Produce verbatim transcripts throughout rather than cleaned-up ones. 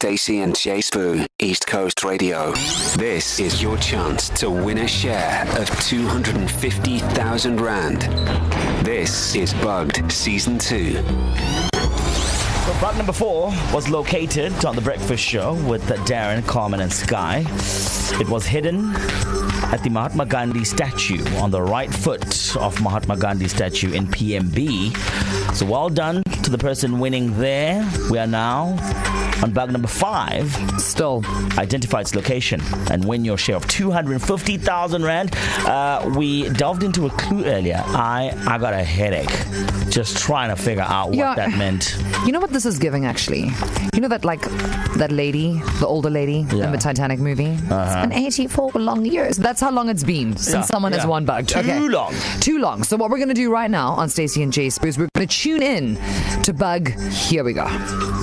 Stacey and Jay Spoo, East Coast Radio. This is your chance to win a share of two hundred fifty thousand rand. This is Bugged Season two. So bug number four was located on The Breakfast Show with Darren, Carmen and Sky. It was hidden at the Mahatma Gandhi statue, on the right foot of Mahatma Gandhi statue in P M B. So well done to the person winning there. We are now on bug number five. Still. Identify its location and win your share of two hundred fifty thousand rand. Uh, we delved into a clue earlier. I, I got a headache just trying to figure out what Yeah. that meant. You know what this is giving, actually? You know that, like, that lady, the older lady Yeah. in the Titanic movie? Uh-huh. It's been eighty-four long years. That's how long it's been since Yeah, someone has yeah. won bugged. Too okay. long. Too long. So what we're going to do right now on Stacey and Jay Spoo is we're going to tune in to Bug. Here we go.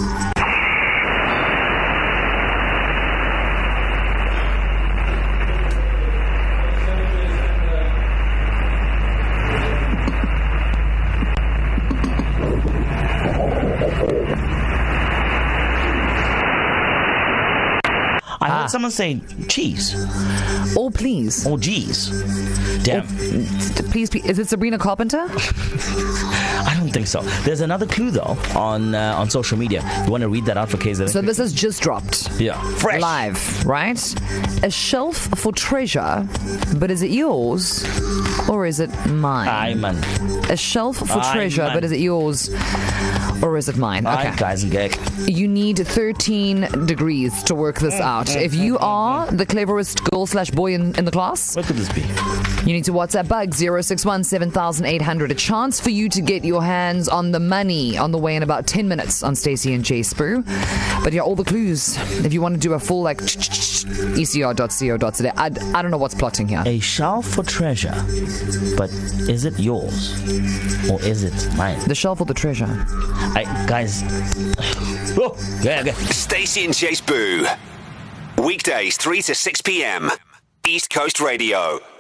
I heard someone say cheese. Oh, please. Oh, geez. Damn. Please, please. Is it Sabrina Carpenter? I don't think so. There's another clue, though, on uh, on social media. You want to read that out for K Z? So this has just dropped. Yeah. Fresh. Live, right? A shelf for treasure, but is it yours or is it mine? Aye, man. A shelf for Aye, treasure, man. but is it yours or is it mine? Aye, guys and gag. You need thirteen degrees to work this out. If you are the cleverest girl slash boy in, in the class, What could this be? you need to WhatsApp Bug zero six one seven thousand eight hundred. A chance for you to get your hands on the money on the way in about ten minutes on Stacey and Jay Spoo. But yeah, all the clues. If you want to do a full like E C R dot co dot za, I, I don't know what's plotting here. A shelf for treasure, but is it yours or is it mine? The shelf or the treasure? I, guys. Oh, yeah, okay. Stacey and Jay Spoo. Weekdays three to six p.m. East Coast Radio.